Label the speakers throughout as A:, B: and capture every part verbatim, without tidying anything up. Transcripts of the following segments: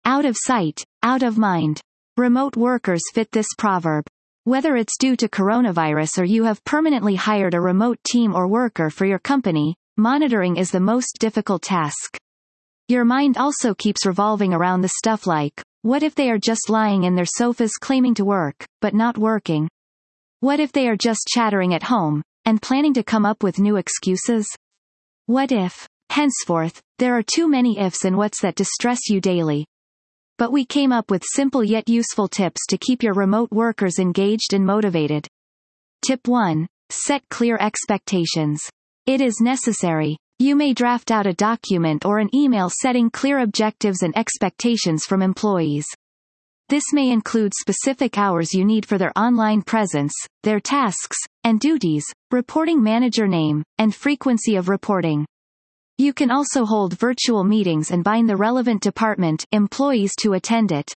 A: Out of sight, out of mind. Remote workers fit this proverb. Whether it's due to coronavirus or you have permanently hired a remote team or worker for your company, monitoring is the most difficult task. Your mind also keeps revolving around the stuff like, what if they are just lying in their sofas claiming to work, but not working? What if they are just chattering at home, and planning to come up with new excuses? What if? Henceforth, there are too many ifs and whats that distress you daily. But we came up with simple yet useful tips to keep your remote workers engaged and motivated. Tip one. Set clear expectations. It is necessary. You may draft out a document or an email setting clear objectives and expectations from employees. This may include specific hours you need for their online presence, their tasks, and duties, reporting manager name, and frequency of reporting. You can also hold virtual meetings and bind the relevant department employees to attend it.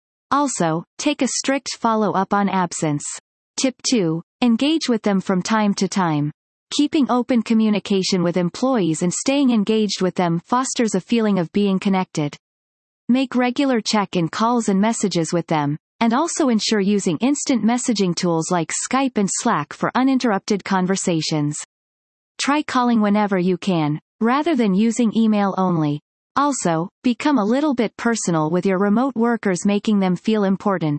A: Also, take a strict follow-up on absence. Tip two. Engage with them from time to time. Keeping open communication with employees and staying engaged with them fosters a feeling of being connected. Make regular check-in calls and messages with them, and also ensure using instant messaging tools like Skype and Slack for uninterrupted conversations. Try calling whenever you can, rather than using email only. Also, become a little bit personal with your remote workers, making them feel important.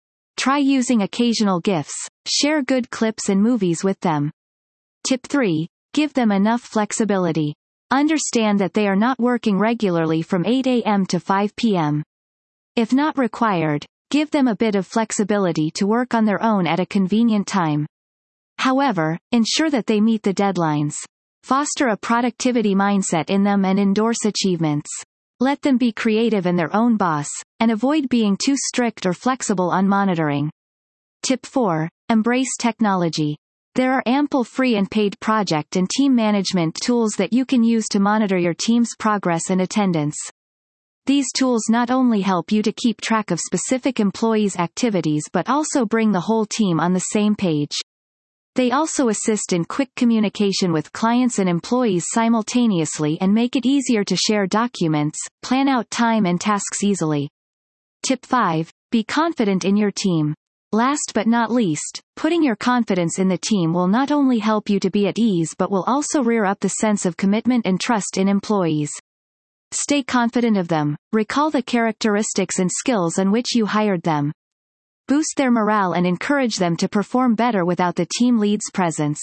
A: Try using occasional gifts, share good clips and movies with them. Tip three. Give them enough flexibility. Understand that they are not working regularly from eight a m to five p m If not required, give them a bit of flexibility to work on their own at a convenient time. However, ensure that they meet the deadlines. Foster a productivity mindset in them and endorse achievements. Let them be creative and their own boss, and avoid being too strict or flexible on monitoring. Tip four. Embrace technology. There are ample free and paid project and team management tools that you can use to monitor your team's progress and attendance. These tools not only help you to keep track of specific employees' activities but also bring the whole team on the same page. They also assist in quick communication with clients and employees simultaneously and make it easier to share documents, plan out time and tasks easily. Tip five. Be confident in your team. Last but not least, putting your confidence in the team will not only help you to be at ease but will also rear up the sense of commitment and trust in employees. Stay confident of them, recall the characteristics and skills on which you hired them. Boost their morale and encourage them to perform better without the team lead's presence.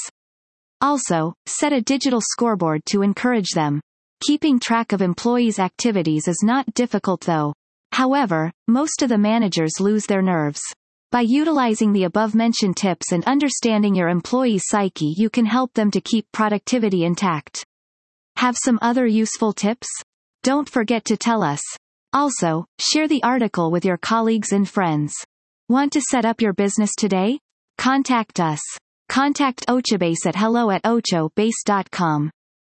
A: Also, set a digital scoreboard to encourage them. Keeping track of employees' activities is not difficult though. However, most of the managers lose their nerves. By utilizing the above-mentioned tips and understanding your employee's psyche, you can help them to keep productivity intact. Have some other useful tips? Don't forget to tell us. Also, share the article with your colleagues and friends. Want to set up your business today? Contact us. Contact Ochobase at hello at ochobase dot com.